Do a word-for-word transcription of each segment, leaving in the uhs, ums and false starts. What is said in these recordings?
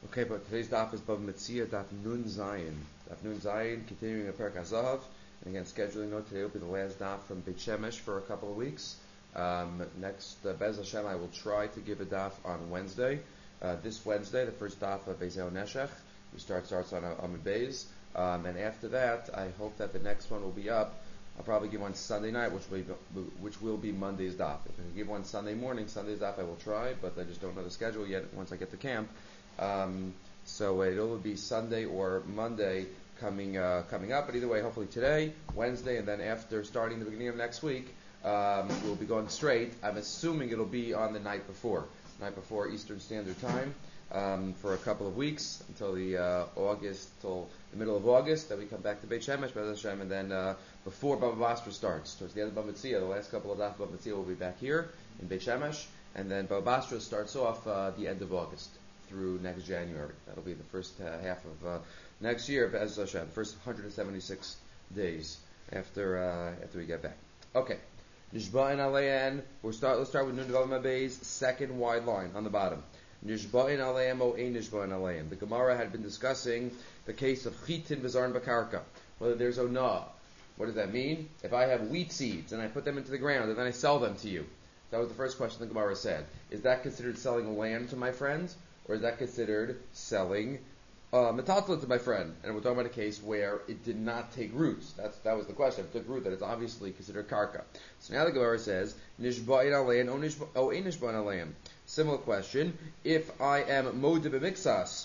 Okay, but today's daf is Bava Metzia, daf Nun Zayin. Daf Nun Zayin, continuing a Perek HaZahav. And again, scheduling note, today will be the last daf from Beit Shemesh for a couple of weeks. Um, next, uh, Bez Hashem, I will try to give a daf on Wednesday. Uh, this Wednesday, the first daf of Bezeo Neshech. We start starts on Amud Beis. Um, and after that, I hope that the next one will be up. I'll probably give one Sunday night, which will be, which will be Monday's daf. If I can give one Sunday morning, Sunday's daf, I will try, but I just don't know the schedule yet once I get to camp. Um, so it'll be Sunday or Monday coming uh, coming up, but either way, hopefully today, Wednesday, and then after starting the beginning of next week, um, we'll be going straight. I'm assuming it'll be on the night before, night before Eastern Standard Time, um, for a couple of weeks until the uh, August, till the middle of August. Then we come back to Beit Shemesh, Beit Hashem, and then uh, before Bava Basra starts, towards the end of Bava Metzia, the last couple of Daf Bava Metzia will be back here in Beit Shemesh, and then Bava Basra starts off uh, the end of August through next January. That'll be the first uh, half of uh, next year, Be'ez Hashem, first one hundred seventy-six days after uh, after we get back. Okay, Nishba'in Alein. We'll start. Let's start with Nun Devalim Abay's second wide line on the bottom. Nishba'in Alein o ein Nishba'in Alein. The Gemara had been discussing the case of Chitin V'Zarn Bakarka, whether there's Onah. What does that mean? If I have wheat seeds and I put them into the ground and then I sell them to you, that was the first question the Gemara said. Is that considered selling land to my friend? Or is that considered selling uh, metaltalin to my friend? And we're talking about a case where it did not take roots. That's that was the question. If it took root, that it's obviously considered karka. So now the Gemara says, nishba'in alein o ein nishba'in alein. Similar question. If I am modeh b'mixas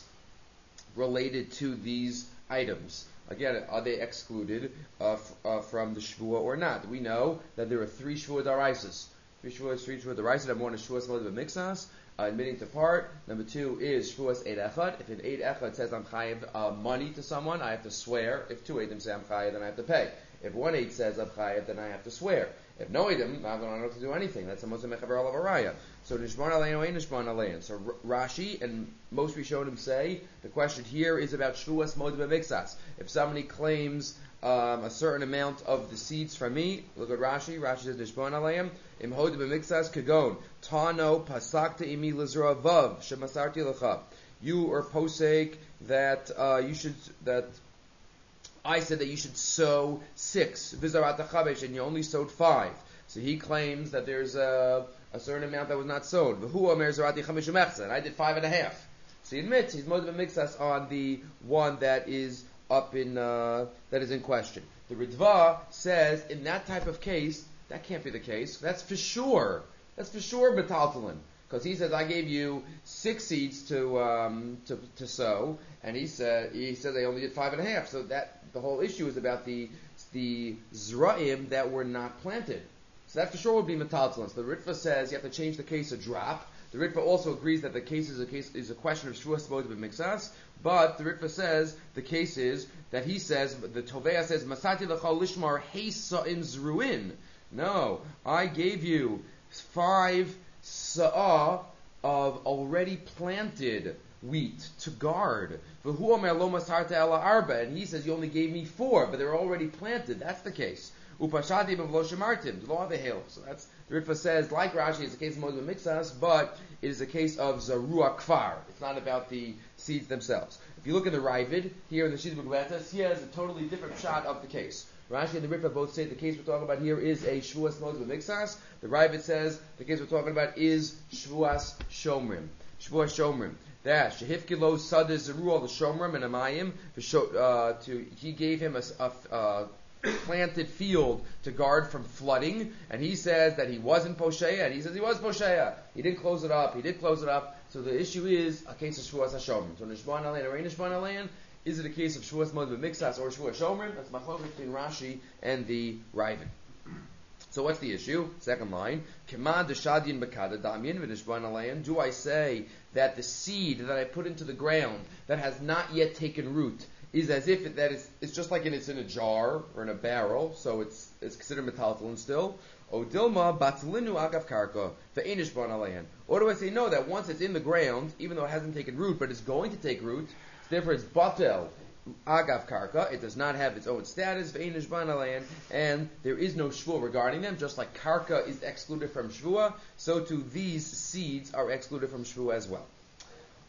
related to these items, again, are they excluded uh, f- uh, from the shvua or not? We know that there are three shvua daraisas. Three shvua, three shvua daraisas. Number one is shvuas modeh b'mixas. Uh, admitting to part. Number two is shvuas eid echad. If an eid echad says I'm chayiv uh, money to someone, I have to swear. If two eidim say I'm chayiv, then I have to pay. If one eid says I'm chayiv, then I have to swear. If no eidim, I don't have to do anything. That's a moshe mechaber alav araya. So nishban alein or ein nishban alein. So Rashi and most Rishonim say the question here is about shvuas modeh b'mixas. If somebody claims Um, a certain amount of the seeds from me. Look at Rashi. Rashi says, Nishbon aleim, im hod b'mixas kagon, tano pasakta imi l'zra vav, shemasarti lecha. You are posek that uh, you should, that I said that you should sow six, vizarat chabesh, and you only sowed five. So he claims that there's a, a certain amount that was not sowed. V'hu omer zarati chamesh umechza, and I did five and a half. So he admits he's mod b'mixas on the one that is up in uh, that is in question. The Ritva says in that type of case that can't be the case. That's for sure. That's for sure metaltalin, because he says I gave you six seeds to um, to to sow, and he said he said they only did five and a half. So that the whole issue is about the the zra'im that were not planted. So that for sure would be metaltalin. So the Ritva says you have to change the case a drop. The Ritva also agrees that the case is a case is a question of shvuas modeh b'mixas, but the Ritva says the case is that he says the Tovea says masati l'chal lishmar heisa'im zruin. No, I gave you five sa'ah of already planted wheat to guard. V'hu omer lo masarta ela arba, and he says you only gave me four, but they're already planted. That's the case. Upashadi b'vlo shemartim, lo avehel. So that's the Ritva says, like Rashi, it's a case of modeh b'mixas, but it is a case of zarua kfar. It's not about the seeds themselves. If you look in the Ravid here in the Shita B'Gvetas, he has a totally different shot of the case. Rashi and the Ritva both say the case we're talking about here is a shvuas modeh b'mixas. The Ravid says the case we're talking about is shvuas shomrim. Shvuas shomrim. That shehifkilo sadeh zeru the shomrim and amayim. Uh, to he gave him a. a uh, planted field to guard from flooding, and he says that he wasn't posheya, and he says he was posheya. He didn't close it up. He did close it up. So the issue is a case of shvuas hashomrim. So nishban alein or ein nishban alein, is it a case of shvuas modeh b'mixas or shvuas shomrim? That's machlokes between Rashi and the Ravid. So what's the issue? Second line, kemad deshadin bekada damyin v'nishban alein. Do I say that the seed that I put into the ground that has not yet taken root is as if it, that is, it's just like in, it's in a jar or in a barrel, so it's it's considered metaltalin still. O dilma batzlinu agav karka ve'enish ban alein. Or do I say no, that once it's in the ground, even though it hasn't taken root, but it's going to take root, so therefore it's batel agav karka, it does not have its own status, ve'enish ban alein, and there is no shvua regarding them, just like karka is excluded from shvua, so too these seeds are excluded from shvua as well.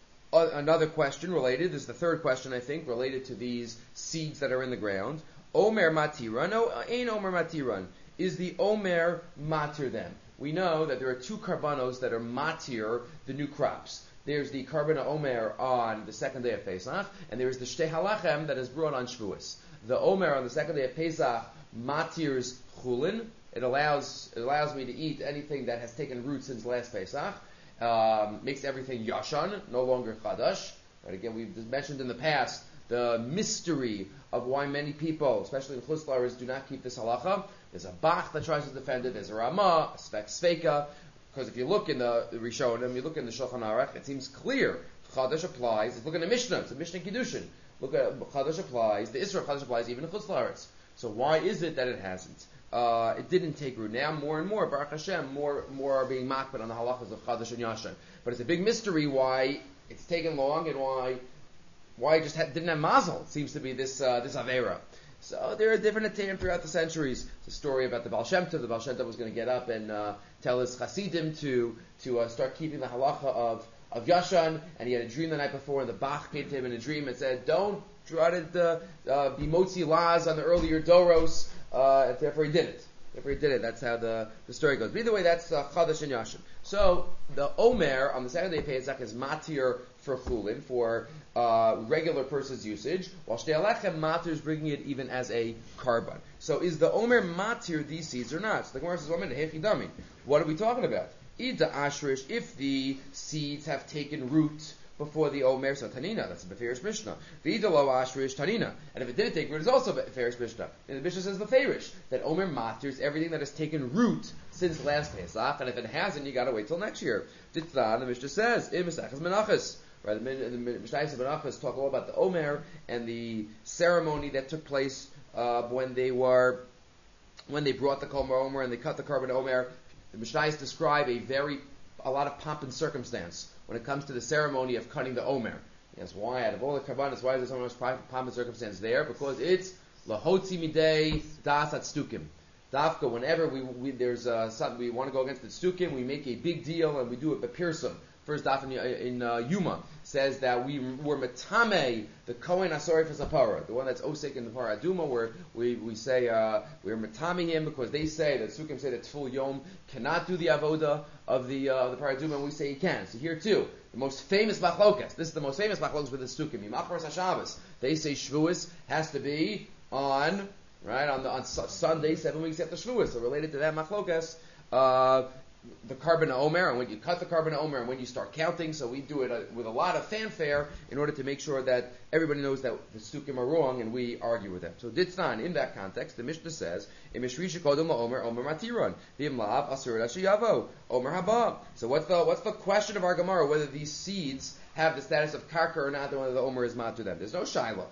another, another question related. This is the third question, I think, related to these seeds that are in the ground. Omer matiran. No, ain omer matiran. Is the omer matir them? We know that there are two karbanos that are matir the new crops. There's the karbana omer on the second day of Pesach, and there's the shtei halachem that is brought on Shavuos. The omer on the second day of Pesach matirs chulin. It allows it allows me to eat anything that has taken root since last Pesach. Um, makes everything yashan, no longer chadash. Right? Again, we've mentioned in the past the mystery of why many people, especially in Chutz La'aretz, do not keep this halacha. There's a Bach that tries to defend it. There's a Ramah, a Svek Sveika. Because if you look in the, the Rishonim, you look in the Shulchan Aruch, it seems clear. Chadash applies. Look in the Mishnah. It's a Mishnah Kiddushin. Look at Chadash applies. The Isra Chadash applies even in Chutz La'aretz. So why is it that it hasn't? Uh, it didn't take root. Now more and more, Baruch Hashem, more more are being makbid on the halachas of Chadash and Yashan. But it's a big mystery why it's taken long and why why it just had, didn't have mazel. It seems to be this uh, this avera. So there are different attempts throughout the centuries. It's a story about the Baal Shem Tov. The Baal Shem Tov was going to get up and uh, tell his Hasidim to to uh, start keeping the halacha of of Yashan, and he had a dream the night before, and the Bach came to him in a dream and said, "Don't try to uh, uh, be motzi laz on the earlier doros," uh, and therefore he did it. Therefore he did it. That's how the, the story goes. But either way, that's uh, Chadash and Yashan. So the Omer on the second day of Pesach is matir for chulin, for uh, regular person's usage, while Shtei Alechem matir is bringing it even as a carbon. So is the Omer matir these seeds or not? So the Gemara says, "One minute, hechi dami." What are we talking about? Ida ashrish, if the seeds have taken root before the Omer, so Tanina, that's a Beferish Mishnah. V'ida lo ashrish Tanina. And if it didn't take root, it's also Beferish Mishnah. And the Mishnah says Beferish, that Omer matirs everything that has taken root since last Pesach, and if it hasn't, you gotta wait till next year. Ditzan, the Mishnah says, in Mesachas Menachos. Right, the, the Mishnayos Menachos talk all about the Omer and the ceremony that took place uh, when they were, when they brought the Kol Omer and they cut the carbon Omer. The Mishnayos describe a very, a lot of pomp and circumstance when it comes to the ceremony of cutting the Omer. Yes, why? Out of all the karbanos, why is there so much pomp and circumstance there? Because it's lahotzi midei das at stukim. Dafka, whenever we, we there's uh, something we want to go against the stukim, we make a big deal and we do it bepirsum. First daf in, in uh, Yuma says that we were metame the Kohen Asori for Zapara, the one that's osik in the Parah Aduma, where we we say uh, we're metame him because they say that Sukkim say that Tful Yom cannot do the avoda of the uh, the Parah Aduma, and we say he can. So here too, the most famous machlokas. This is the most famous machlokas with the Sukkim. Yimachros HaShabbos. They say Shavuos has to be on right on the on Sunday, seven weeks after Shavuos. So related to that machlokas. Uh, the carbon omer, and when you cut the carbon omer, and when you start counting, so we do it uh, with a lot of fanfare in order to make sure that everybody knows that the stukim are wrong, and we argue with them. So Ditznan, in that context, the Mishnah says, omer omer matiron, v'imlav asur yavo, omer haba. So what's the what's the question of our Gemara, whether these seeds have the status of karka or not, and whether the omer is mat to them? There's no shaila.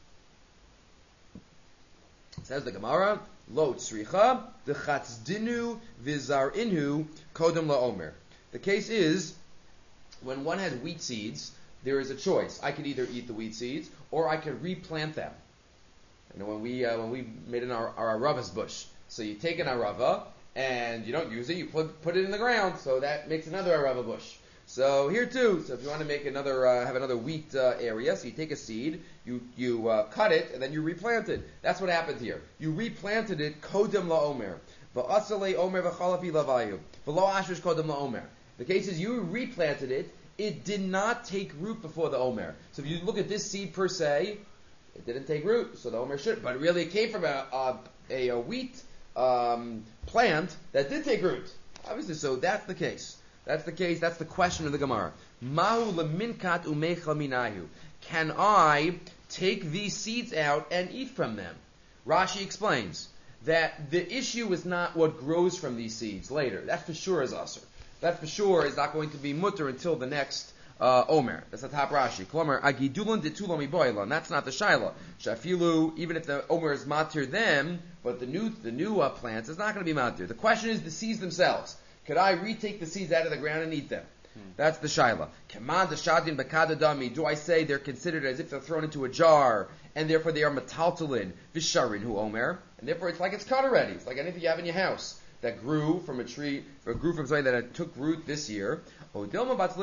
Says the Gemara, Lo tzricha, the chatzdinu vizar inhu kodem laomer. The case is, when one has wheat seeds, there is a choice. I could either eat the wheat seeds, or I could replant them. You know, when we uh, when we made an our, our arava's bush, so you take an arava and you don't use it, you put put it in the ground, so that makes another arava bush. So here too, so if you want to make another, uh, have another wheat uh, area, so you take a seed, you you uh, cut it, and then you replant it. That's what happened here. You replanted it, kodem laomer. V'asalei omer v'chalafi lavayu. V'lo ashrish kodem laomer. The case is you replanted it, it did not take root before the omer. So if you look at this seed per se, it didn't take root, so the omer should. But really it came from a, a, a, a wheat um, plant that did take root. Obviously, so that's the case. That's the case, that's the question of the Gemara. Mahu leminkat umecha minayu. Can I take these seeds out and eat from them? Rashi explains that the issue is not what grows from these seeds later. That for sure is asur. That for sure is not going to be mutter until the next uh, Omer. That's the top Rashi. Klomer, agidulun detulon miboilon. That's not the shaila. Shafilu, even if the Omer is matir them, but the new the new uh, plants is not going to be matir. The question is the seeds themselves. Could I retake the seeds out of the ground and eat them? Hmm. That's the shaila. Kaman deshadin bekadadami. Do I say they're considered as if they're thrown into a jar, and therefore they are metaltalin, visharin hu omer, and therefore it's like it's cut already. It's like anything you have in your house. that grew from a tree, or grew from something that took root this year. Or do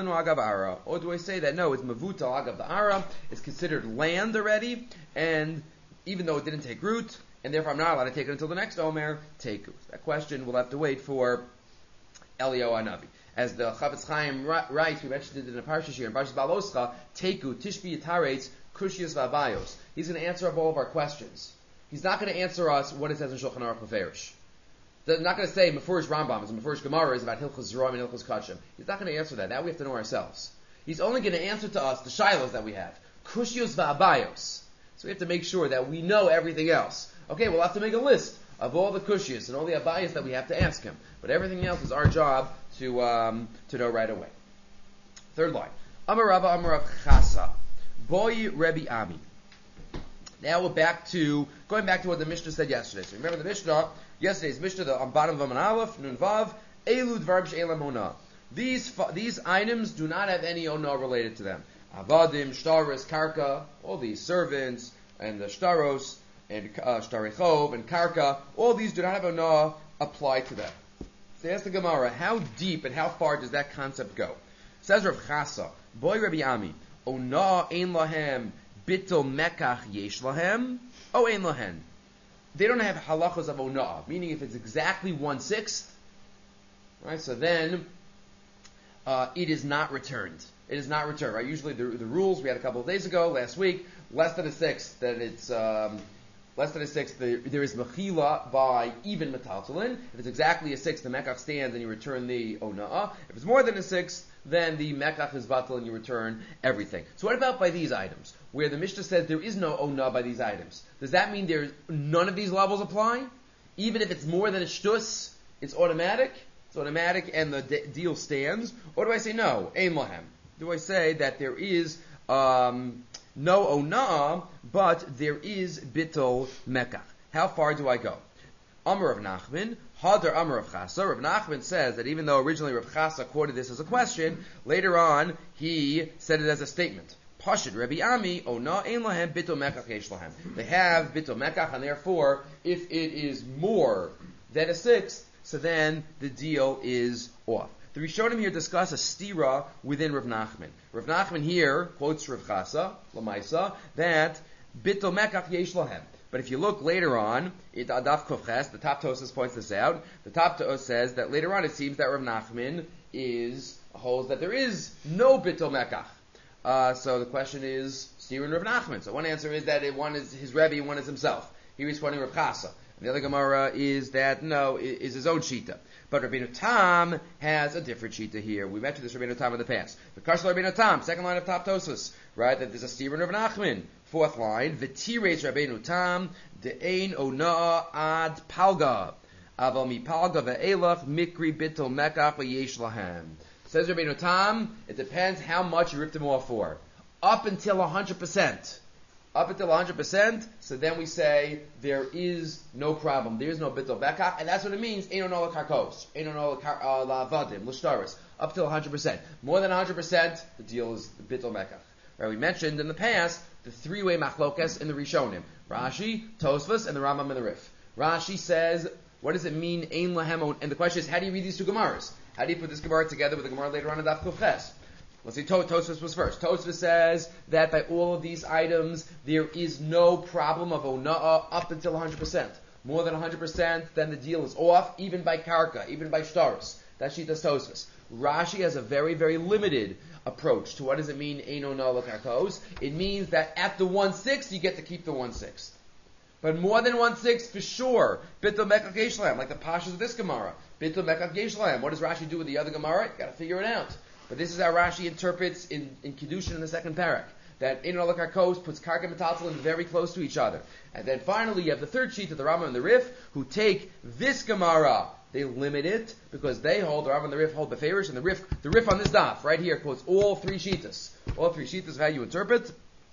I say that no, it's mavuta agav da'ara, it's considered land already, and even though it didn't take root, and therefore I'm not allowed to take it until the next Omer, take root. That question we'll have to wait for Eliyahu Hanavi. As the Chavetz Chaim writes, we mentioned it in the Parsha here, in Parshas Baloscha, Teku, Tishbi Yitaretz, Kushiyas Vabayos. He's going to answer up all of our questions. He's not going to answer us what it says in Shulchan Aruch Meferish. They're not going to say Mefurish Rambam, and Mefurish Gemara is about Hilchos Zeroim and Hilchos Kachim. He's not going to answer that. That we have to know ourselves. He's only going to answer to us the shilos that we have. Kushiyos Vabayos. So we have to make sure that we know everything else. Okay, we'll have to make a list of all the kushiyos and all the abayos that we have to ask him. But everything else is our job to um, to know right away. Third line. Amar Rava Amar Rav Chasa. Boy Rebbe Ami. Now we're back to, going back to what the Mishnah said yesterday. So remember the Mishnah, yesterday's Mishnah, the, on bottom of Aman Aleph, Nun Vav, Elu Dvarb She'elam Ona. These, these items do not have any Ona related to them. Avadim, Shtaros, Karka, all these servants, and the Shtaros, and uh, Shtarechov, and Karka, all these do not have Ona applied to them. So ask the Gemara, how deep and how far does that concept go? Says Rav Chasa, Boy Rabbi Ami, Ona ein lahem bittul mekach yesh lahem, o ein lahen. They don't have halachos of Ona, meaning if it's exactly one-sixth, right, so then uh, it is not returned. It is not returned, right? Usually the, the rules we had a couple of days ago, last week, less than a sixth, that it's um, less than a sixth, the, there is mechila by even metaltalin. If it's exactly a sixth, the mekach stands and you return the ona'ah. If it's more than a sixth, then the mekach is batal and you return everything. So what about by these items, where the Mishnah says there is no ona'ah by these items? Does that mean there's none of these levels apply? Even if it's more than a shtus, it's automatic? It's automatic and the de- deal stands? Or do I say no, ein lahem? Do I say that there is um, no ona'ah, but there is bittul mekach? How far do I go? Amar Rav Nachman, Hadar Amar Rav Chasa. Rav Nachman says that even though originally Rav Chasa quoted this as a question, later on he said it as a statement. Pashid Rabbi Ami, Ona ein lahem bittul mekach yesh lahem. They have bittul mekach, and therefore, if it is more than a sixth, so then the deal is off. The Rishonim here discuss a stira within Rav Nachman. Rav Nachman here quotes Rav Chasa, Lamaisa, that bittul mekach yesh lahem. But if you look later on, it Adaf Kofches, the top Tosas points this out. The top Tosas says that later on it seems that Rav Nachman is holds that there is no bittul mekach. Uh, so the question is stira and Rav Nachman. So one answer is that it, one is his Rebbe and one is himself. Here he's quoting Rav Chasa. And the other Gemara is that no, it is his own shita. But Rabbeinu Tam has a different shita here. We mentioned this Rabbeinu Tam in the past. The Kashal Rabbeinu Tam, second line of top Tosas, right? That there's a stira and Rav Nachman. Fourth line, V'tireis Rabbeinu Tam, de'ein ona'a ad palga. Aval mi palga ve'elach mikri bittul mekach v'yesh lahem. Says Rabbeinu Tam, it depends how much you ripped him off for. Up until one hundred percent. Up until one hundred percent, so then we say there is no problem. There is no bittul mekach, and that's what it means, ein ona'a l'karkos, ein ona'a la'avadim, l'shtaris. Up till one hundred percent. More than one hundred percent, the deal is the bittul mekach. Right, we mentioned in the past the three-way machlokas in the Rishonim. Rashi, Tosfos, and the Rambam and the Rif. Rashi says, what does it mean, ein lahem? And the question is, how do you read these two Gemaras? How do you put this Gemara together with the Gemara later on in Daf Kufches? Let's see, Tosfos was first. Tosfos says that by all of these items, there is no problem of ona'ah up until one hundred percent. More than one hundred percent, then the deal is off, even by karka, even by shtaros. That's Shitas Tosfos. Rashi has a very, very limited approach to what does it mean, ein ona'a l'karkos. It means that at the one-sixth, you get to keep the one-sixth. But more than one-sixth, for sure, bittul mekach yesh lahem, like the pashas of this Gemara. Bittul mekach yesh lahem. What does Rashi do with the other Gemara? You got to figure it out. But this is how Rashi interprets in, in Kiddushin in the second parak. That ein ona'a l'karkos puts karka and metaltalin very close to each other. And then finally, you have the third sheet of the Rambam and the Rif, who take this Gemara. They limit it because they hold, the Rambam and the Rif hold the favorites, and the Rif, the Rif on this daf right here quotes all three shitas. All three shitas of how you interpret.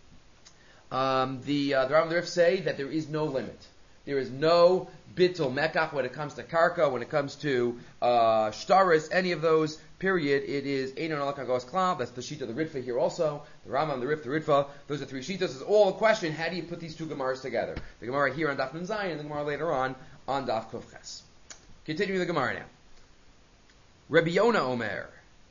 Um, the uh, the Rambam and the Rif say that there is no limit. There is no bittul mekach when it comes to karka, when it comes to uh, shtaris, any of those. Period. It is ein ona'a l'karkos klal. That's the sheet of the Ritva here also. The Rambam, the Rif, the Ritva. Those are three shitas. It's all a question. How do you put these two Gemaras together? The Gemara here on Daf Nun Zayin, and the Gemara later on on Daf Kuf Ches. Continuing the Gemara now. Rabbi Yonah Omer.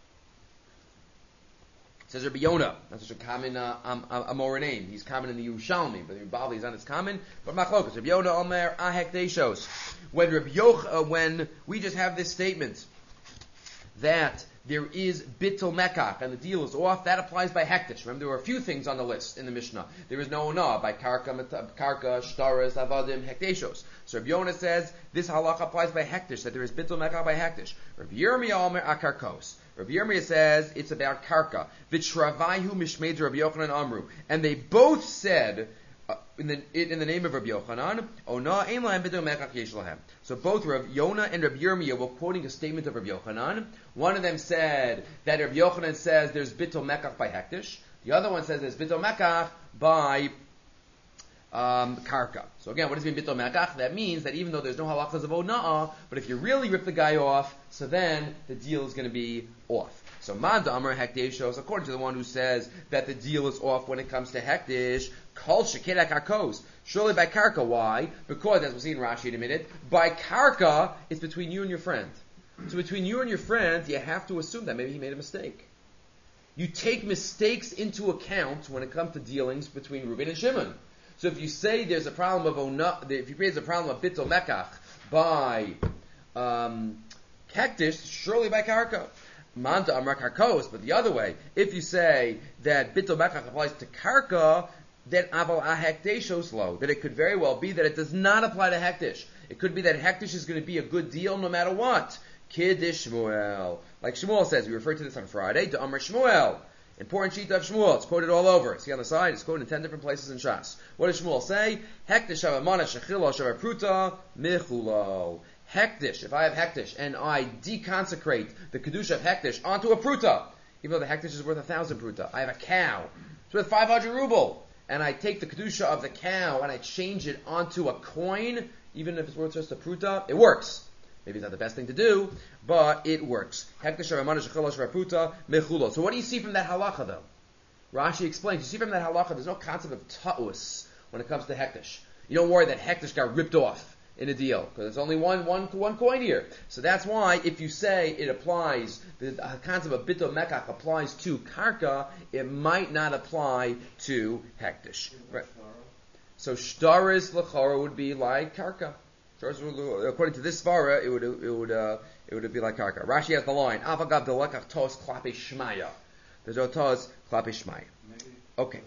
It says Rabbi Yonah. That's such a common uh, um, Amora name. He's common in the Yerushalmi, but the Bavli is not as common. But Machlokas. Rabbi Yonah Omer Ahek Deishos. When Rabbi Yoch, uh, when we just have this statement that there is bittul mekach and the deal is off, that applies by hektish. Remember, there were a few things on the list in the Mishnah. There is no ona by karka, karka, shtaras, avadim, hekteshos. So Rabbi Yonah says this halach applies by hektish, that there is bittul mekach by hektish. Rabbi Yirmiyah omer akarkos. Rabbi Yirmiyah says it's about karka. V'travayhu mishmeid Rabbi Yochanan amru, and they both said uh, in the in the name of Rabbi Yochanan, ona ein lahem bittul mekach yesh lahem. So both Rabbi Yonah and Rabbi Yirmiyah were quoting a statement of Rabbi Yochanan. One of them said that Rabbi Yochanan says there's bittul mekach by hektish. The other one says there's bittul mekach by um, karka. So again, what does it mean bittul mekach? That means that even though there's no halachas of ona'ah, but if you really rip the guy off, so then the deal is going to be off. So man da'amar hekdeshos, according to the one who says that the deal is off when it comes to hektish, kol shekeda karkos. Surely by karka. Why? Because, as we'll see in Rashi in a minute, by karka, it's between you and your friend. So between you and your friend, you have to assume that maybe he made a mistake. You take mistakes into account when it comes to dealings between Reuben and Shimon. So if you say there's a problem of ona, if you create a problem of bittul mekach by um, hektish, surely by karka. Manta amar karkos, but the other way, if you say that bittul mekach applies to karka, then aval ahekdeshos lo, that it could very well be that it does not apply to hektish. It could be that hektish is going to be a good deal no matter what. Kiddush Shmuel, like Shmuel says, we referred to this on Friday. To Amar Shmuel, important sheet of Shmuel. It's quoted all over. See on the side, it's quoted in ten different places in Shas. What does Shmuel say? Hektish avamana shechilo shavapruta michulo. Hektish. If I have hektish and I deconsecrate the kedusha of hektish onto a pruta, even though the hektish is worth a thousand pruta, I have a cow. It's worth five hundred ruble. And I take the kedusha of the cow and I change it onto a coin, even if it's worth just a pruta, it works. Maybe it's not the best thing to do, but it works. So what do you see from that halacha, though? Rashi explains. You see from that halacha, there's no concept of ta'us when it comes to hektish. You don't worry that hektish got ripped off in a deal, because there's only one, one, one coin here. So that's why, if you say it applies, the concept of bittul mekach applies to karka, it might not apply to hektish. Right. So shtaris l'chara would be like karka. According to this svara, it would it would uh, it would be like karka. Rashi has the line avagav delekach tos klape shmaya. There's no tos klape shmaya. Okay.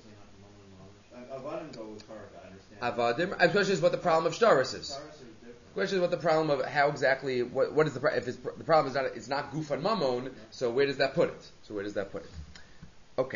Avadim go with karka. I understand. Avadim. The question is what the problem of shtaris is. The question is what the problem of how exactly what what is the if it's, the problem is not it's not gufan mamon. So where does that put it? So where does that put it? Okay.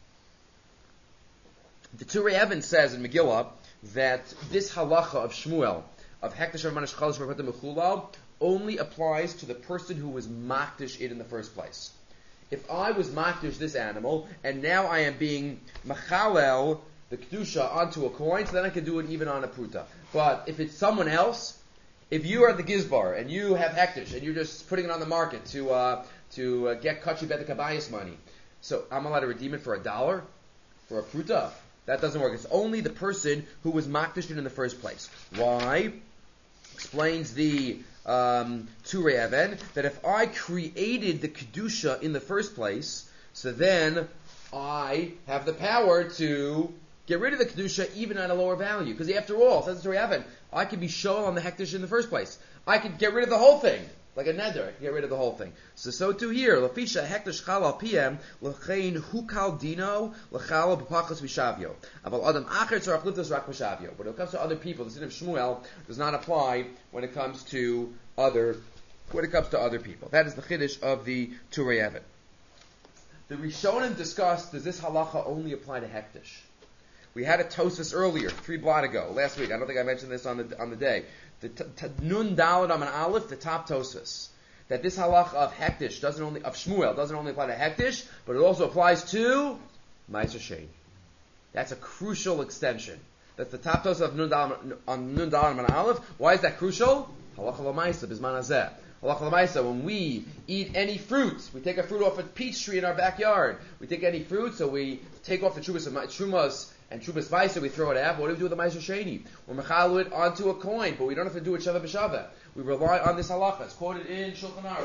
The Turei Even says in Megillah that this halacha of Shmuel of hektish of manish chalash v'rapata mechulal only applies to the person who was makdish it in the first place. If I was makdish this animal and now I am being machalel the kedusha onto a coin, so then I can do it even on a pruta. But if it's someone else, if you are the gizbar and you have hektish and you're just putting it on the market to uh, to uh, get kachi bet the kabayis money, so I'm allowed to redeem it for a dollar for a pruta. That doesn't work. It's only the person who was makdish it in the first place. Why? Explains the um, Turei Even that if I created the kedusha in the first place, so then I have the power to get rid of the kedusha even at a lower value. Because after all, says the Turei Even, I could be shol on the hektish in the first place. I could get rid of the whole thing. Like a neder, I can get rid of the whole thing. So, so too here, lefisha hektish chal al pm lechein hukal dino lechal b'pachas v'shavyo. Aval adam acher tzarach liftos rak v'shavyo. But when it comes to other people, the sin of Shmuel does not apply when it comes to other when it comes to other people. That is the chiddush of the Turei Even. The Rishonim discussed, does this halacha only apply to hektish? We had a Tosfos earlier, three blot ago, last week. I don't think I mentioned this on the on the day. The t- t- Nun Daled Aman Aleph, the top Tosfos, that this halacha of hektish doesn't only of Shmuel doesn't only apply to hektish, but it also applies to Ma'aser Shein. That's a crucial extension. That's the top Tosfos of Nun Daled on Nun Daled Aman Aleph. Why is that crucial? Halacha l'maisa bisman hazeh. Halacha l'maisa, when we eat any fruit, we take a fruit off a peach tree in our backyard. We take any fruit, so we take off the trumas of trumas. and Trubas Vaisa, we throw it out. But what do we do with the Meiser Sheni? We're mechalu it onto a coin, but we don't have to do it Shava B'Shava. We rely on this halacha. It's quoted in Shulchan Aruch.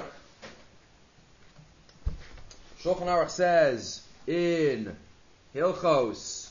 Shulchan Aruch says in Hilchos,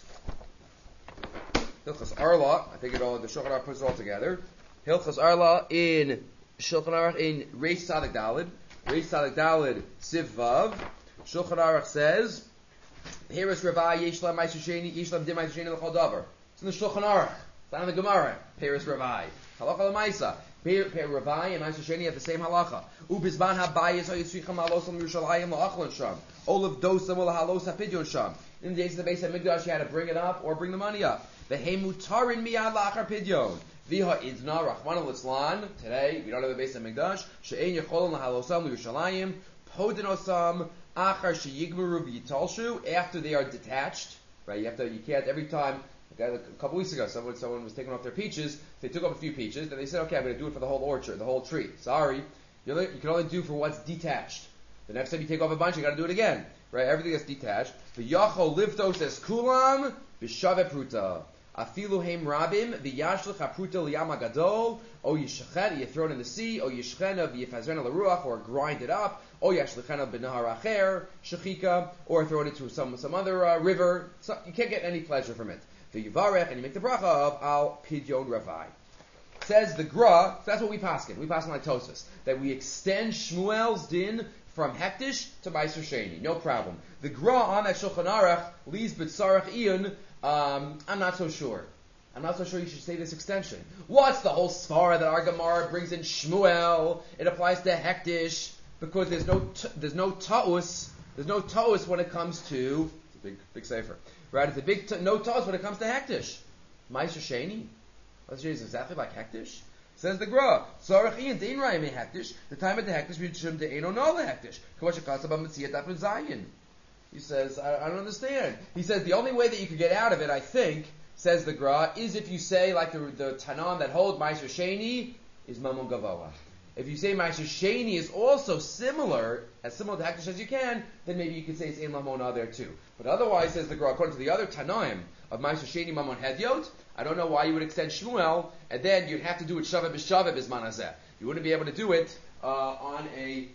Hilchos Arla, I think it all, the Shulchan Aruch puts it all together. Hilchos Arla in Shulchan Aruch in Reish Tzadik Daled, Reish Tzadik Daled Siv Vav. Shulchan Aruch says, here is Ravai Yeshlam Meiser Sheni, Yeshlam Dim Meiser Sheni L'chol Davar. It's in the Shulchan Aruch. It's not in the Gemara. Peres Ravai. Halacha L'maisa. Per Ravai and Meiser Sheni have the same halacha. Ubizban habayis hayitzricham halosam Yerushalayim la'achlan sham. Olav dosam olahalos hapidyon sham. In the days of the base of Mikdash, you had to bring it up or bring the money up. Vehemutarin miyad la'achar pidyon. Viha idna rachman l'tzlan. Today we don't have a base of Mikdash. She'ein yecholim lahalosam Yerushalayim. Podinosam achar sheyigmaru v'yitalshu. After they are detached, right? You have to. You can't every time. A couple weeks ago, someone someone was taking off their peaches. They took off a few peaches, then they said, "Okay, I'm going to do it for the whole orchard, the whole tree." Sorry, you you can only do for what's detached. The next time you take off a bunch, you got to do it again, right? Everything that's detached. V'yachol livtos es kulam b'shave pruta. Afilu heim rabim v'yashlech hapruta liyam hagadol. O yishchen, you throw it in the sea. O yishchena v'yifazrena l'ruach, or grind it up. O yashlechena b'nahar acher shechika, or throw it into some some other uh, river. So you can't get any pleasure from it. The Yivarech, and you make the bracha of Al Pidyon Ravai. Says the Gra, so that's what we paskin. We paskin like Tosfos, that we extend Shmuel's din from Hektish to Meiser Sheni. No problem. The Gra on that Shulchan Aruch, Liz B'tzarech Iyun, um, I'm not so sure. I'm not so sure you should say this extension. What's the whole svara that our Gemara brings in Shmuel? It applies to Hektish, because there's no, t- there's no ta'us, there's no ta'us when it comes to, it's a big, big sefer. Right, it's a big t- no toss when it comes to Hektish. Meiser Sheni, Meiser Sheni is exactly like Hektish. Says the Gra, Tzarech Ian Dein Rayim Hektish. The time of the Hektish we should Deino no the Hektish. Kavash Katzaba Mitziyat Dafin Zayin. He says, I, I don't understand. He says the only way that you could get out of it, I think, says the Gra, is if you say like the the Tanan that hold Meiser Sheni is Mamon Gavoa. If you say Meiser Sheni is also similar, as similar to Hektish as you can, then maybe you could say it's Ein Lamona there too. But otherwise, says the Gra, according to the other Tanaim of Meiser Sheni Mamon Hedyot, I don't know why you would extend Shmuel, and then you'd have to do it Shaveh B'Shaveh B'Zman Hazeh. You wouldn't be able to do it uh, on a.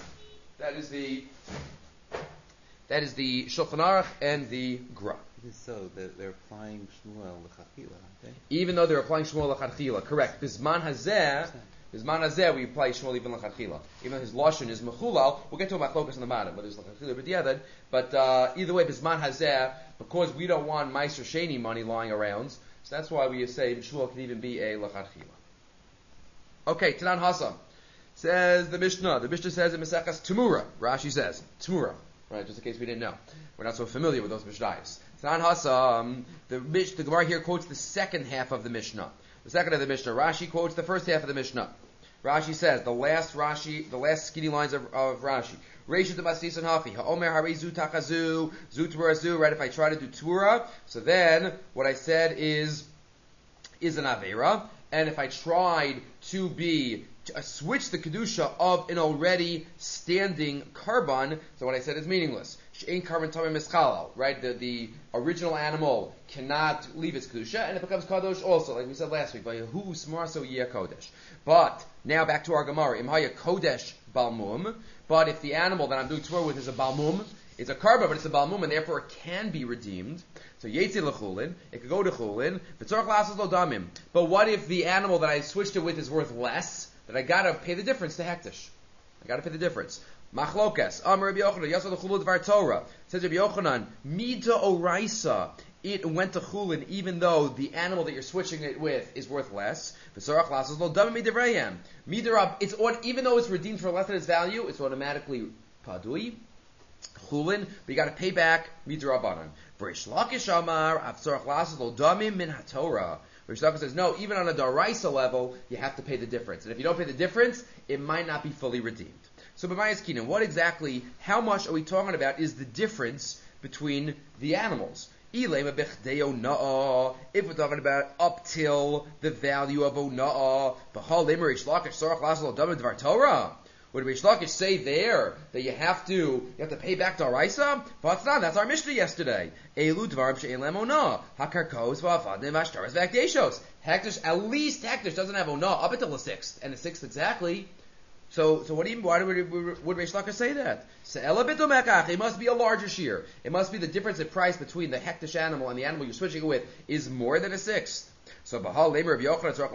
That is the. That is the Shulchan Aruch and the Gra. It is so they're, they're applying Shmuel l'chachila, aren't they? Even though they're applying Shmuel l'chachila, correct. B'Zman Hazeh. Bizman Hazeh, we apply Shmuel even l'chachila. Even though his lashon is mechulal, we'll get to a machlokas in the matter, but it's l'chachila b'diavad. But uh, either way, Bizman Hazeh, because we don't want Meiser Sheni money lying around, so that's why we say Shmuel can even be a l'chachila. Okay, Tanan Hassam says the Mishnah. The Mishnah says in Mesechas Temura. Rashi says Temura. Right, just in case we didn't know, we're not so familiar with those Mishnayos. Tanan Hassam. The Mish, the Gemara here quotes the second half of the Mishnah. The second of the Mishnah. Rashi quotes the first half of the Mishnah. Rashi says, the last Rashi, the last skinny lines of, of Rashi. Reishu Demasis and Hafi. Ha'omer Harizu Takazu, Zu Turazu, right? If I try to do Tura, so then what I said is, is an Avera. And if I tried to be, to uh, switch the Kedusha of an already standing Karban, so what I said is meaningless. She'ain Karban Tamim Mischalal, right? The, the original animal cannot leave its Kedusha, and it becomes Kadosh also, like we said last week. Vayehu Smarso Yeh Kodesh. But, now back to our Gemara. Imhaya Kodesh Balmum. But if the animal that I'm doing Torah with is a Balmum, it's a Karban, but it's a Balmum, and therefore it can be redeemed. So Yetzi L'chulin, it could go to Chulin, V'tzorach L'asas Lo Damim. But what if the animal that I switched it with is worth less? That I gotta pay the difference to Hektish. I gotta pay the difference. Machlokas, Amar Rabbi Yochanan, Yasal L'chulu Dvar Torah. Says Rabbi Yochanan, Mida Oraisa, it went to Chulin even though the animal that you're switching it with is worth less. V'tzorach L'asas Lo Damim Midivrayim. Midarab, it's even though it's redeemed for less than its value, it's automatically Padui. Chulin, but you got to pay back midrabanan. Rish Lakish Amar Avtzorach Lasas Lo Damim Min HaTorah. Rish Lakish says no, even on a daraisa level, you have to pay the difference, and if you don't pay the difference, it might not be fully redeemed. So, B'mayas Kinan, what exactly, how much are we talking about? Is the difference between the animals? If we're talking about up till the value of ona'ah, Would Reish Lakish say there that you have to you have to pay back Daraisa? But not. That's our Mishnah yesterday. Elu dvarim she'en lem onah hakarkos va'avadim v'ashtaras v'akdeshos. Hektish, at least Hektish doesn't have onah up until the sixth, and the sixth exactly. So, so what do you, why would, would Reish Lakish say that? It must be a larger shear. It must be the difference in price between the hektish animal and the animal you're switching it with is more than a sixth. So, Bahal Lemer of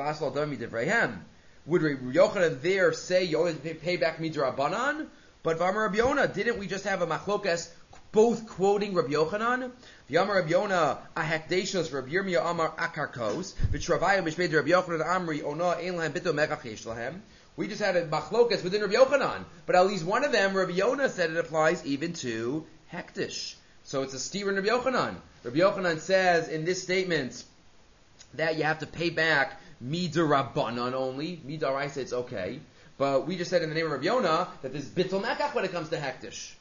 Yochanan, would Rabbi Yochanan there say you always pay, pay back midrabanan? But V'amar Rabbi Yonah, didn't we just have a machlokas both quoting Rabbi Yochanan? V'amar Rabbi Yonah a hekdeshos Rabbi Yirmiyah Amar akarkos v'travaya b'shmei Rabbi Yochanan Amri Ona ein lahem bito megachish lahem. We just had a machlokas within Rabbi Yochanan, but at least one of them, Rabbi Yonah, said it applies even to hektish. So it's a steer in Rabbi Yochanan. Rabbi Yochanan says in this statement that you have to pay back midarabanan only. Midaraisa it's okay, but we just said in the name of Rabbi Yonah that there's bittul mekach when it comes to hektish.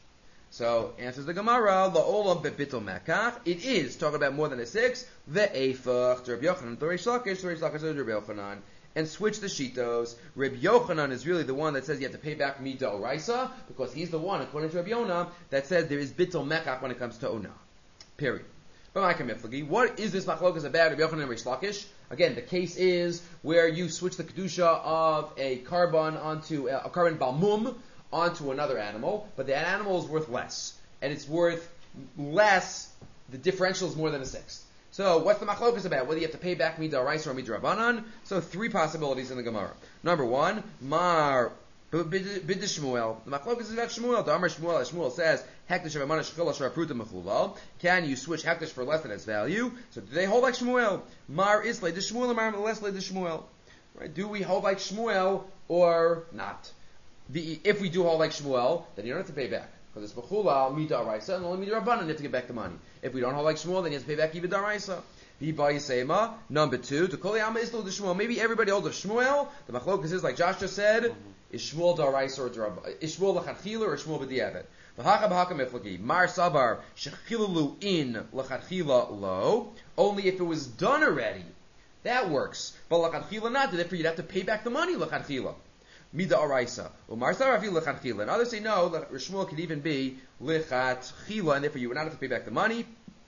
So answers the Gemara, la'olam be'bittul mekach. It is talking about more than a six. Ve'efach to Rabbi Yochanan, to Reish Lakish, to Reish Lakish to Rabbi Yochanan. And switch the shitos. Rabbi Yochanan is really the one that says you have to pay back mida oraisa, because he's the one, according to Rabbi Yonah, that says there is bittul mekach when it comes to ona. Period. But my kamiflagi, what is this machlokas about Rabbi Yochanan and Reish Lakish? Again, the case is where you switch the kedusha of a carbon onto a, a carbon balmum onto another animal, but that animal is worth less, and it's worth less. The differential is more than a sixth. So, what's the machlokas about? Whether you have to pay back midaraisa or midrabanan? So, three possibilities in the Gemara. Number one, mar bid Shmuel. The machlokas is about Shmuel. The Amar Shmuel, Shmuel says, hektish of amana shechila sharapruta mechulal. Can you switch hektish for less than its value? So, do they hold like Shmuel? Mar islay de Shmuel, mar leslay de Shmuel. Right? Do we hold like Shmuel or not? The, if we do hold like Shmuel, then you don't have to pay back. Because it's b'chulal midaraisa and only midarabanan you have to get back the money. If we don't hold like Shmuel, then you have to pay back even daraisa. V'bayisema. Number two, to kol yama islo de Shmuel. Maybe everybody holds of Shmuel. The machlokas is like Josh just said. Mm-hmm. Is Shmuel daraisa or darab? Is Shmuel lachatchila or Shmuel b'diavad? V'hacha b'hacha miflagi. Mar sabar shechilalu in lachatchila lo. Only if it was done already, that works. But lachatchila not. Therefore, you'd have to pay back the money lachatchila. Mida araisa. Umar sarafi lechatchila. And others say no, Shmuel could even be lechatchila, and therefore you would not have to pay back the money.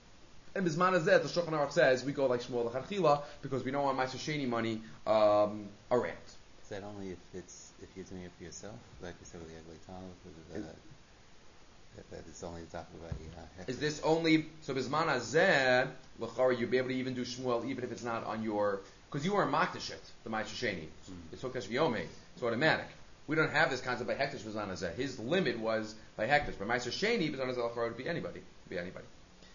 And Bisman Azet, the Shulchan Aruch says, we go like Shmuel lechatchila because we don't want Ma'aser Sheni money um, around. Is that only if it's if you're doing it for yourself, like you said with the Eglei Talmud, that, that it's only adopted by uh, Is this only so Bisman Azet l'chara you'll be able to even do Shmuel even if it's not on your because you are makdashit the Ma'aser Sheni. Mm-hmm. It's Hokesh V'yomei. It's automatic. We don't have this concept by hektish v'zanazeh. His limit was by hektish. By Ma'aser Sheni, v'zanazeh would be anybody. Be anybody.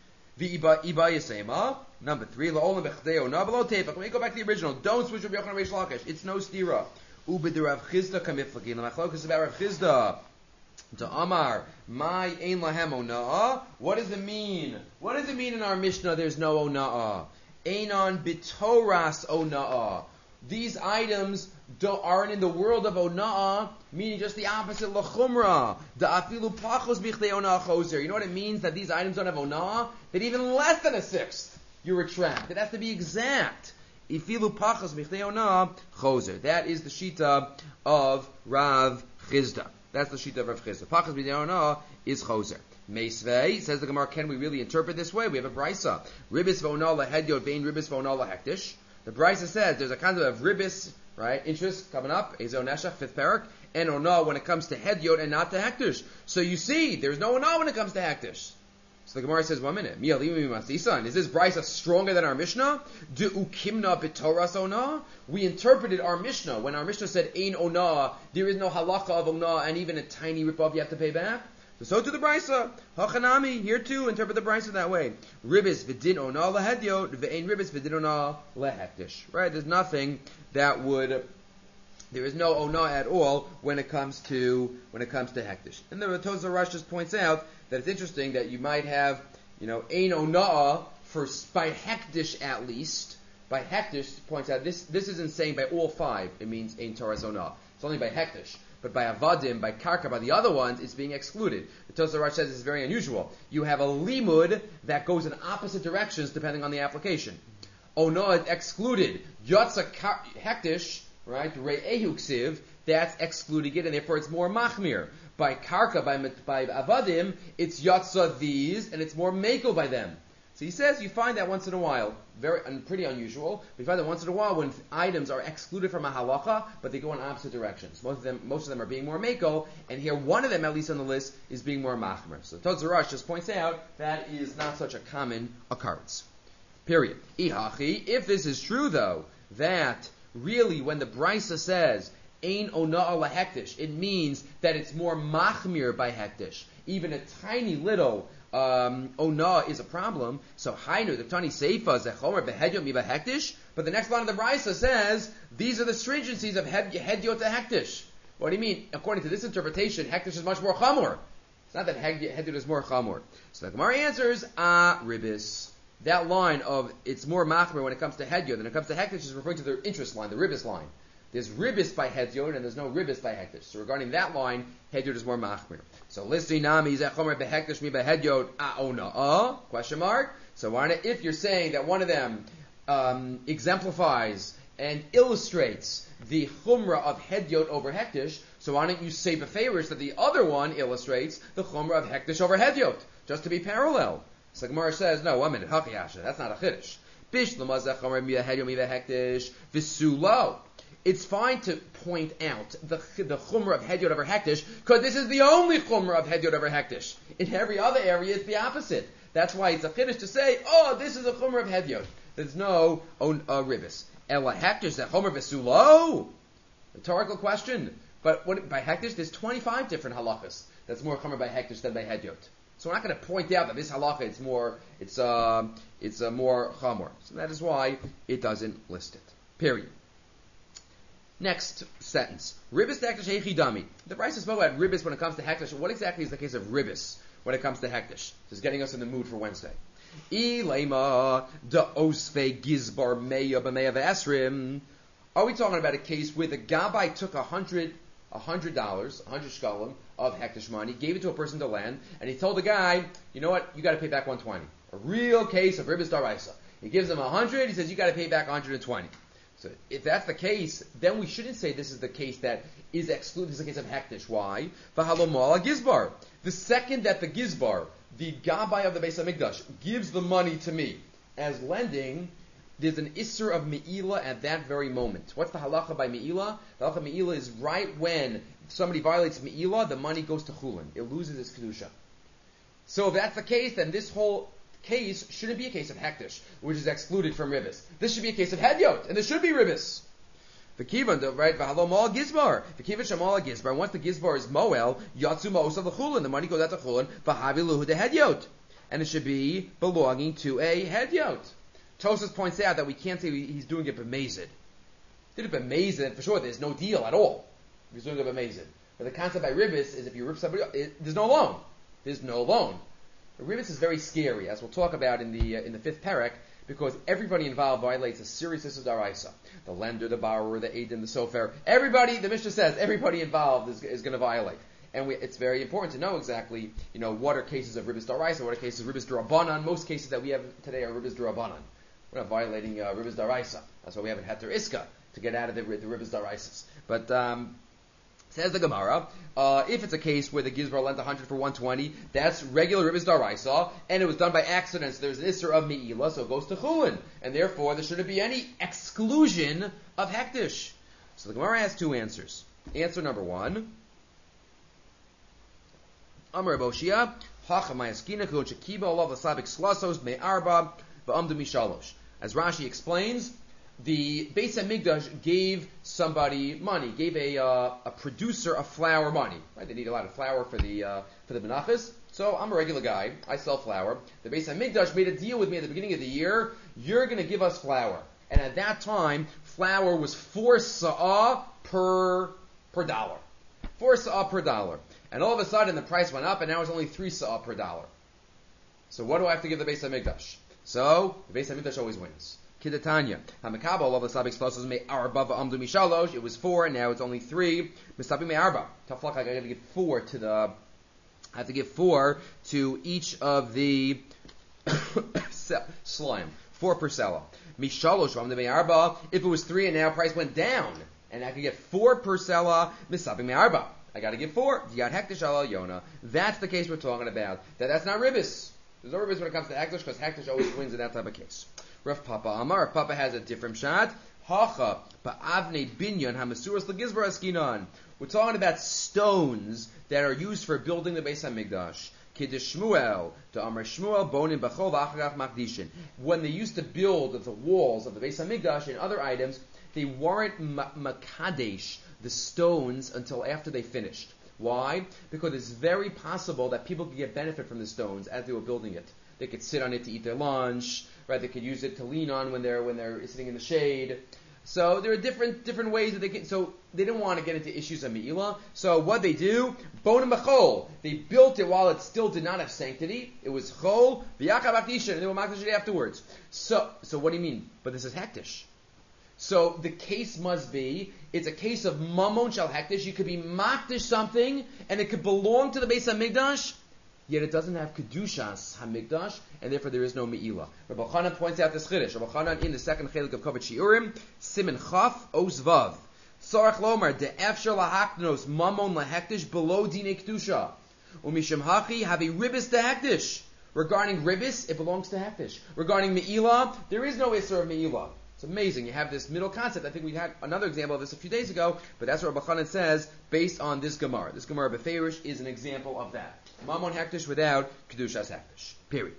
V'iba yisema. Number three, la'olam b'chdeo nabalo tefach. Let me go back to the original. Don't switch Rabbi Yochanan Reish Lakish. It's no stira. Ubid Rav Chizda kamiflaki. The machlokas about Rav Chizda. To Amar, my ein lahem ona'ah. What does it mean? What does it mean in our Mishnah? There's no ona'ah. Einon bitoras ona'ah. These items don't, aren't in the world of ona'ah, meaning just the opposite, lachumra. The afilu pachos bichdei ona'ah choser. You know what it means that these items don't have ona'ah? That even less than a sixth, you retract. It has to be exact. Ifilu pachos bichdei ona'ah choser. That is the shita of Rav Chizda. That's the shita of Rav Chizda. Pachos bichdei ona'ah is choser. Meisvei, says the Gemara, can we really interpret this way? We have a brisa. Ribis v'ona'ah lehedyot vein ribis v'ona'ah lehektish. The brisa says there's a concept of ribis, right? Interest coming up, Ezo Neshach, fifth parak, and onah when it comes to hedyot and not to hektish. So you see, there's no onah when it comes to hektish. So the Gemara says, one minute, is this brisa stronger than our Mishnah? Du ukimna b'toras onah? We interpreted our Mishnah when our Mishnah said ein onah, there is no halacha of onah, and even a tiny rip-off you have to pay back. So, so to the brisa, hachanami, here too, interpret the brisa that way. Ribis v'din onah lehedyot, v'ein ribis v'din onah lehektish. Right? There's nothing that would, there is no onah at all when it comes to when it comes to hektish. And the Tozer Rush just points out that it's interesting that you might have, you know, ein onah for by hektish at least. By hektish points out this this isn't saying by all five. It means ein toras onah. It's only by hektish. But by avadim, by karka, by the other ones, it's being excluded. The Tosar Rush says it's very unusual. You have a limud that goes in opposite directions depending on the application. Oh no, it's excluded. Yotza hektish, right? Re'ehu ksiv. that's excluding it, and therefore it's more machmir. By karka, by by avadim, it's yatsa these, and it's more mako by them. So he says you find that once in a while, very and pretty unusual. But you find that once in a while when items are excluded from a halacha, but they go in opposite directions. Most of them, most of them are being more mako, and here one of them, at least on the list, is being more machmer. So Totzer Rosh just points out that is not such a common occurrence. Period. Ihachi. If this is true, though, that really when the Brisa says Ein Ona'a lahektish, it means that it's more machmir by hektish. Even a tiny little um, ona is a problem. So hainu the tani seifa zechomer behedyot mi behektish. But the next line of the Brisa says these are the stringencies of hedyot to hektish. What do you mean? According to this interpretation, hektish is much more chamor. It's not that hedyot is more chamor. So the Gemara answers ah ribis. That line of it's more machmer when it comes to hedyot than it comes to hektish is referring to the interest line, the ribis line. There's ribis by hedyot and there's no ribis by hektish. So regarding that line, hedyot is more machmir. So listi nami zechomer behektish mi behedyot aona uh question mark. So why not, if you're saying that one of them um, exemplifies and illustrates the chumrah of hedyot over hektish, so why don't you say beferish that the other one illustrates the chumrah of hektish over hedyot, just to be parallel? So the Gemara says, no, one minute, hakiyasha, that's not a chiddush. Bishlama zechomer mi behedyot mi behektish v'sulo. It's fine to point out the the chumrah of hedyot over hektish because this is the only chumrah of hedyot over hektish. In every other area, it's the opposite. That's why it's a chiddush to say, oh, this is a chumrah of hedyot. There's no on uh, ribis. Ela hektish that chumrah v'sulo. Rhetorical question. But what, by hektish, there's twenty-five different halachas. That's more chumrah by hektish than by hedyot. So we're not going to point out that this halacha it's more it's uh, it's uh, more chamor. So that is why it doesn't list it. Period. Next sentence. Ribis hektish heichi dami. The Brisa spoke about ribis when it comes to hektish. What exactly is the case of ribis when it comes to hektish? This is getting us in the mood for Wednesday. Ilema da osfe gizbar meya b'meya v'esrim. Are we talking about a case where the gabbai took a hundred, a hundred dollars, a hundred shkalim of hektish money, gave it to a person to lend, and he told the guy, you know what, you got to pay back one twenty. A real case of ribis daraisa. He gives him a hundred. He says you got to pay back one hundred twenty. So if that's the case, then we shouldn't say this is the case that is excluded. This is the case of hektish. Why? V'halomala gizbar. The second that the gizbar, the gabbai of the Beis Hamikdash, gives the money to me as lending, there's an isser of me'ila at that very moment. What's the halacha by me'ila? The halacha me'ila is right when somebody violates me'ila, the money goes to chulin. It loses its kedusha. So if that's the case, then this whole case shouldn't be a case of hektish, which is excluded from ribis. This should be a case of hedyot, and there should be ribis. The kivan, right? V'halomala gizbar. The kivan shamala gizbar. Once the gizbar is moel, yatsu ma'osav l'chulin. The money goes out to chulin. V'havi luhu de hedyot, and it should be belonging to a hedyot. Tosas points out that we can't say he's doing it b'mezid. Did it b'mezid? For sure, there's no deal at all. He's doing it b'mezid. But the concept by ribis is if you rip somebody, it, there's no loan. There's no loan. The ribis is very scary, as we'll talk about in the uh, in the fifth parak, because everybody involved violates a serious issue of daraisa. The lender, the borrower, the aidin, the sofer. Everybody, the Mishnah says, everybody involved is, is going to violate. And we, it's very important to know exactly, you know, what are cases of ribis daraisa, what are cases of ribis darabanan. Most cases that we have today are ribis darabanan. We're not violating uh, ribis daraisa. That's why we have a heter iska, to get out of the, the ribis daraisas. But um, says the Gemara, uh, if it's a case where the gizbar lent one hundred for one twenty, that's regular ribis daraisa, and it was done by accident, so there's an isser of me'ila, so it goes to chulin, and therefore there shouldn't be any exclusion of hektish. So the Gemara has two answers. Answer number one, Amar Boshia, Hacha Mayaskina Chulin Shekiba Olav Lasabik Slasos Me'arba V'amdu Mishalosh. As Rashi explains, the Beis Hamikdash gave somebody money, gave a uh, a producer of flour money. Right? They need a lot of flour for the uh, for the menachas. So I'm a regular guy. I sell flour. The Beis Hamikdash made a deal with me at the beginning of the year. You're going to give us flour. And at that time, flour was four sa'ah per per dollar. Four sa'ah per dollar. And all of a sudden, the price went up, and now it's only three sa'ah per dollar. So what do I have to give the Beis Hamikdash? So the Beis Hamikdash always wins. Kidatanya. Hamikabel of the Sabik Slossos me arba v'amdu mishalosh. It was four, and now it's only three. Misabi me arba. Tough luck. I got to give four to the. I have to give four to each of the slime. Four per seller. Mishalosh v'amdu me arba. If it was three, and now price went down. and I could get four per sela, misabing me'arba. I got to get four. Yad hektish al yona. That's the case we're talking about. That that's not ribis. There's no ribis when it comes to hektish, because hektish always wins in that type of case. Rav Papa Amar. Rav Papa has a different shot. Hacha ba'avnei binyan hamasuras legizbar askinan. We're talking about stones that are used for building the Beis Hamikdash. Kiddush Shmuel, to Amar Shmuel, Bonin Bachol V'Achagach Makdishin. When they used to build the walls of the Beis Hamikdash and other items, they weren't makadesh the stones until after they finished. Why? Because it's very possible that people could get benefit from the stones as they were building it. They could sit on it to eat their lunch, right? They could use it to lean on when they're when they're sitting in the shade. So there are different different ways that they can. So they didn't want to get into issues of me'ilah. So what they do, bonim b'chol, they built it while it still did not have sanctity. It was chol v'yachar makdishin, and they were makdish it afterwards. So so what do you mean? But this is hektish. So the case must be, it's a case of mamon shal hektish. You could be makdish something, and it could belong to the Beis Hamikdash, yet it doesn't have kedushas hamikdash, and therefore there is no me'ilah. Rabbi Chanan points out this chiddush. Rabbi Chanan in the second chelik of Kovet Shiurim, Siman Chaf Os Vav, Sarach Lomar de Efshar lahaknos mamon lahektish below dine kedusha, u'mishim hachi have a ribis to hektish. Regarding ribis, it belongs to hektish. Regarding me'ilah, there is no isser of me'ilah. It's amazing. You have this middle concept. I think we had another example of this a few days ago, but that's what Rabbi Chanan says based on this Gemara. This Gemara Beferish is an example of that. Mamon hektish without kedushas hektish. Period.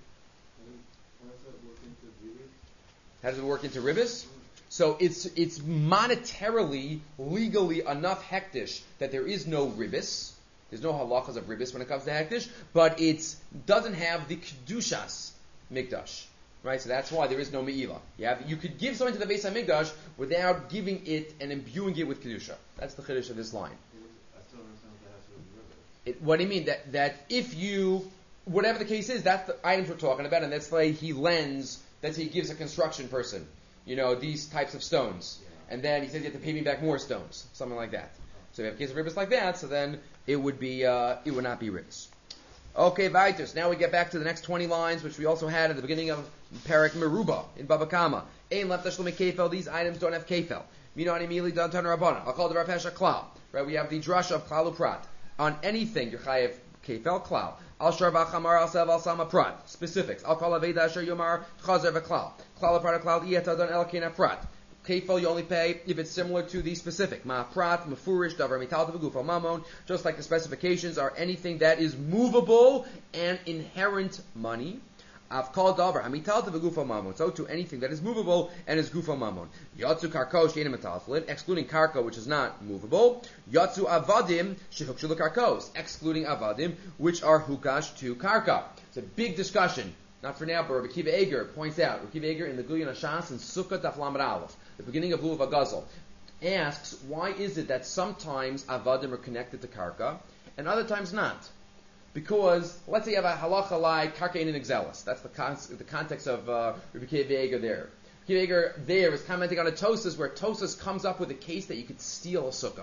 How does it work into ribis? So it's it's monetarily, legally enough hektish that there is no ribis. There's no halachas of ribis when it comes to hektish, but it doesn't have the kedushas mikdash. Right, so that's why there is no me'ilah. You have, you could give something to the Beis Hamikdash without giving it and imbuing it with kedusha. That's the chiddush of this line. I still understand what that has to do with It, what do you mean? That that if you, whatever the case is, that's the items we're talking about, and that's like he lends, that's he gives a construction person, you know, these types of stones, yeah. and then he says you have to pay me back more stones, something like that. So if you have a case of ribis like that, so then it would be, uh, it would not be ribis. Okay, Vaitus. Now we get back to the next twenty lines, which we also had at the beginning of Perek Meruba in Baba Kama. Ein left Tashlume Kefel. These items don't have Kefel. Mino Animili Dantan Rabbanan. I'll call the Rav Hesha Klal. Right? We have the drasha of Klal Uprat. On anything, you're chayev Kefel Klal. Al Shar V'Chamar Al Sev Al Sama Prat. Specifics. I'll call Aveda Asher Yomar Chazer V'Klal. Klal Uprat Klal Iyeta Don El Kena Prat. Kefel you only pay if it's similar to the specific. Ma'aprat, mafurish, davar mital devagufal mamon. Just like the specifications are anything that is movable and inherent money. I've called davar hamital devagufal mamon. So to anything that is movable and is gufal mamon. Yatsu karko she'ena metalflin, excluding karko which is not movable. Yatsu avadim shehukshu karkos, excluding avadim which are hukash to karka. It's a big discussion. Not for now, but Rabbi Kiva Eger points out, Rabbi Kiva Eger in the Gilyon Hashas in Sukkot Daf Lamed Aleph, the beginning of Lulav HaGazal, asks, why is it that sometimes avadim are connected to karka, and other times not? Because, let's say you have a halacha like karka in an exelis. That's the, con- the context of uh, Rabbi Kiva Eger there. Rabbi Kiva Eger there is commenting on a Tosas, where Tosas comes up with a case that you could steal a sukkah.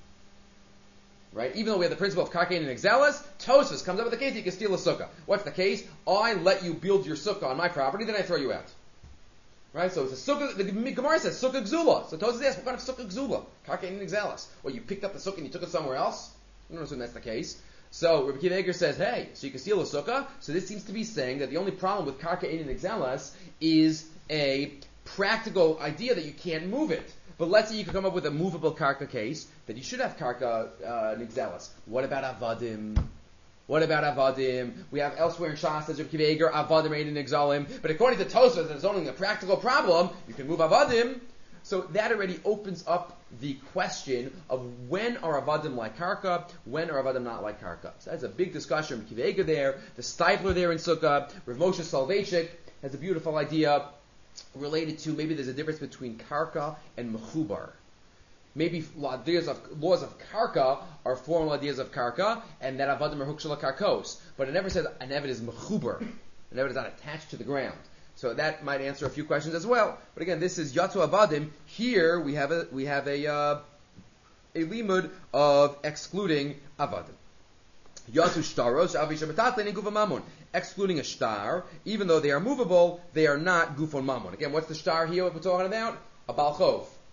Right? Even though we have the principle of karkein and exelis, Tosfos comes up with a case that you can steal a sukkah. What's the case? I let you build your sukkah on my property, then I throw you out. Right? So it's a sukkah, the Gemara says sukkah gzula. So Tosfos asks, what kind of sukkah gzula? Karkein and exelis. Well, you picked up the sukkah and you took it somewhere else? I don't assume that's the case. So Rabbi Kiva Eger says, hey, so you can steal a sukkah? So this seems to be saying that the only problem with karkein and exelis is a practical idea that you can't move it. But let's say you could come up with a movable karka case, that you should have karka uh, nigzelis. What about avadim? What about avadim? We have elsewhere in Shas, as Rabbi Kiva Eger, avadim ain't in exalim. But according to Tosfos, there's only a practical problem. You can move avadim. So that already opens up the question of when are avadim like karka, when are avadim not like karka. So that's a big discussion. Rabbi Kiva Eger there, the Stifler there in Sukkah, Rav Moshe Soloveitchik has a beautiful idea related to maybe there's a difference between karka and mechubar. Maybe ideas of laws of karka are formal ideas of karka, and that avadim are hukshal karkos. But it never says an evid is mechubar. An evid is not attached to the ground. So that might answer a few questions as well. But again, this is yatsu avadim. Here we have a we have a uh, a limud of excluding avadim. Yatsu shtaros avisha betatlin gufa mamon. Excluding a star, even though they are movable, they are not gufon mamon. Again, what's the star here? What we're talking about? A balchov.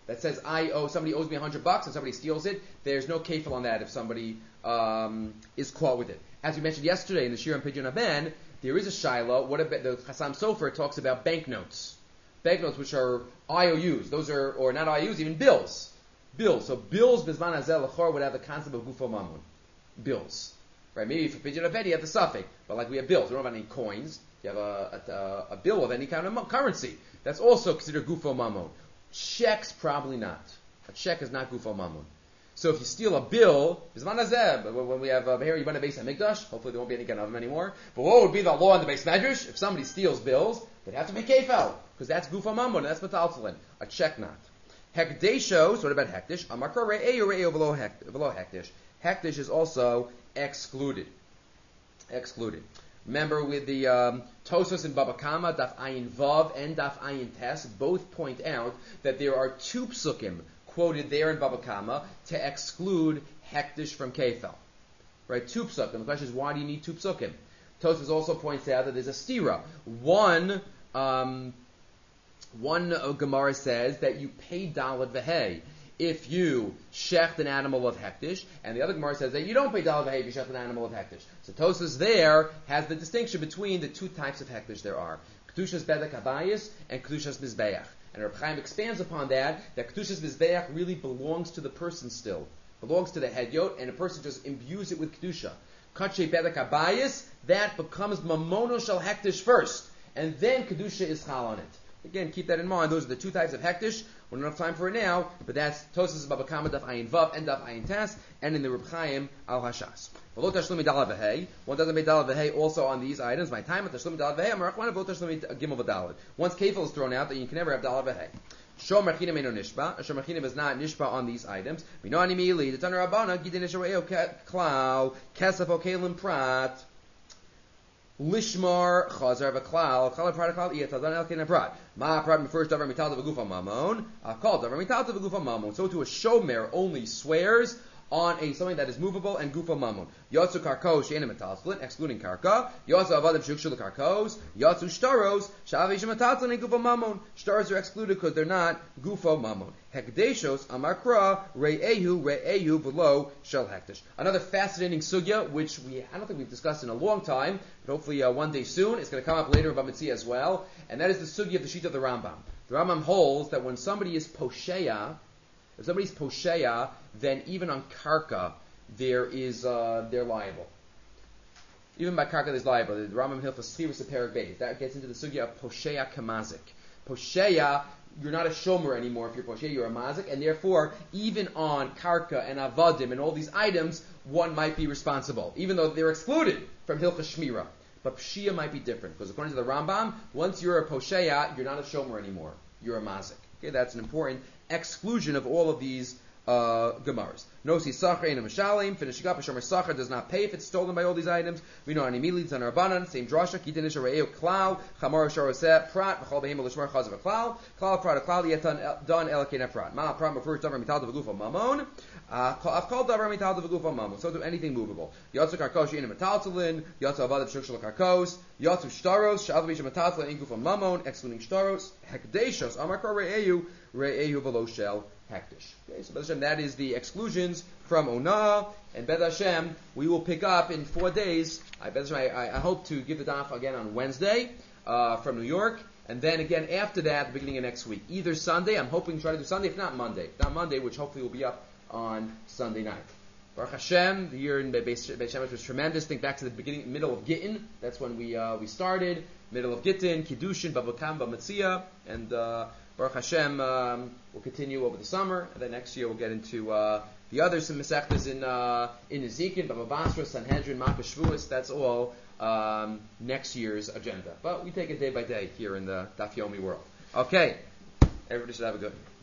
that says I owe somebody owes me a hundred bucks and somebody steals it, there's no kefil on that if somebody um, is caught with it. As we mentioned yesterday in the Shir and Pidyon Aben, there is a shaila. What about the Chassam Sofer talks about banknotes, banknotes which are I O Us. Those are or not I O Us, even bills, bills. So bills bizman hazel lachor would have the concept of gufo mamun, bills, right? Maybe for Pidyon Aben you have the suffix, but like we have bills. We don't have any coins. You have a, a, a bill of any kind of currency. That's also considered gufo mamun. Checks, probably not. A check is not gufo mamun. So if you steal a bill, when we have here you run a base Hamikdash, hopefully there won't be any kind of them anymore. But what would be the law in the base medrash? If somebody steals bills, they'd have to pay kefel because that's gufo mamun, and that's metaltalin. A check not. Hekdeshos. What about hekdesh? Amakra re'eyu re'eyu below hekdesh. Hekdesh is also excluded. Excluded. Remember with the um, Tosos and Baba Kama, Daf Ayin Vav and Daf Ayin Tes, both point out that there are two psukim quoted there in Baba Kama to exclude hekdesh from kefel. Right? Two psukim. The question is, why do you need two psukim? Tosos also points out that there's a stira. One, um, one uh, Gemara says that you pay dalad v'hei if you shecht an animal of hekdesh, and the other Gemara says that you don't pay dalad v'hei if you shecht an animal of hekdesh. So Tosas there has the distinction between the two types of hekdesh there are. Kedushas bedek habayis and Kedushas mizbeach. And Reb Chaim expands upon that, that Kedushas mizbeach really belongs to the person still. Belongs to the hedyot, and a person just imbues it with Kedusha. Kache bedek habayis, that becomes mamono shel hekdesh first, and then Kedusha is chal on it. Again, keep that in mind. Those are the two types of hekdesh. We don't have time for it now, but that's Tosas Baba Kama Daf Ayin Vav and Daf Ayin Tas, and in the Reb Chaim Al Hashas. V'lo tashlumi dalad v'hei. One doesn't pay dalad v'hei also on these items. My time at tashlumi dalad v'hei. Amarach one v'lo tashlumi gimel v'dalad. Once kefil is thrown out, then you can never have dalad v'hei. Shom merchinim eno nishba. Shom merchinim is not nishba on these items. Minoni mili. The Taner Rabbana gidin nishareo klal kesef okelim prat. Lishmar chazar v'klal klal prat klal iyatadan elkin prat. Ma prat first davar mital v'gufa mamon. Akal davar mital v'gufa mamon. So to a shomer only swears on a something that is movable and gufo mamun. Yatsu karkos she'ena metaltalin, excluding karka. Yatsu avadim shukshul karkos. Yatsu shtaros shavi shemetaltalin and gufo mamun. Stars are excluded because they're not gufo mamun. Hekdeshos amakra re'ehu re'ehu below shel hekdesh. Another fascinating sugya, which we I don't think we've discussed in a long time, but hopefully uh, one day soon. It's going to come up later in Bamitzia as well, and that is the sugya of the sheet of the Rambam. The Rambam holds that when somebody is posheya, if somebody's posheya, then even on karka, there is uh, they're liable. Even by karka, there's liable. The Rambam Hilchos Chivus of Perek Beis. That gets into the sugya of posheya kamazik. Posheya, you're not a shomer anymore if you're posheya, you're a mazik, and therefore, even on karka and avadim and all these items, one might be responsible, even though they're excluded from Hilchos Shmira. But pshia might be different, because according to the Rambam, once you're a posheya, you're not a shomer anymore. You're a mazik. Okay, that's an important exclusion of all of these uh, Gemaras. Nosi Sachar and Mishalim, finishing up, a Shomer Sachar does not pay if it's stolen by all these items. We know Animili, Zan Rabbanan, same drasha, Kidinish Re'eo Klau, Chamar Sharoseh, Prat, V'chol Behemel Lishmar Chazav Klau, Klau Prat, Klau, Yetan, Don Elakena Prat. Ma Prat refers to Davar Mital Devagufa Mamon. I've called Davar Mital Devagufa Mamon. So do anything movable. Yatsu Karkos, Yenim Metaltalin, Yatsu Avadim Shukshal Karkos, Yatsu Shtaros, Shavavish Metaltalin, Ingufa Mamon, excluding Shtaros, Hekdeshos, Amakar Re'eu, Re'ehu Velo Shel Hekdesh. Okay, so Bez Hashem, that is the exclusions from Onah, and Bez Hashem, we will pick up in four days. I, Bez Hashem, I, I hope to give the daf again on Wednesday uh, from New York, and then again after that, the beginning of next week. Either Sunday, I'm hoping to try to do Sunday, if not Monday. If not Monday, which hopefully will be up on Sunday night. Baruch Hashem, the year in Beis Shemesh was tremendous. Think back to the beginning, middle of Gittin. That's when we uh, we started. Middle of Gittin, Kiddushin, Bava Kama, Bamitzia, and uh, Baruch Hashem um, will continue over the summer, and then next year we'll get into uh, the other some Masechtas in uh, in Ezekiel, Bava Basra, Sanhedrin, Makkah, Shavuos. That's all um, next year's agenda. But we take it day by day here in the Daf Yomi world. Okay, everybody should have a good one.